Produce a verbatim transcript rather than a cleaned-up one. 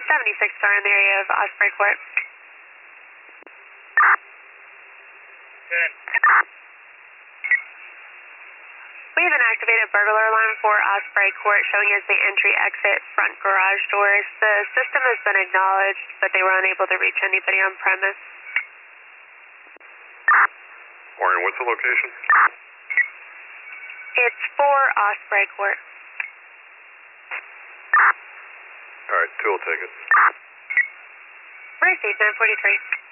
seventy-six are in the area of Osprey Court. Good. We have an activated burglar alarm for Osprey Court showing as the entry-exit front garage doors. The system has been acknowledged, but they were unable to reach anybody on premise. Morgan, what's the location? It's for Osprey Court. All right, two will take it. Received, nine forty-three.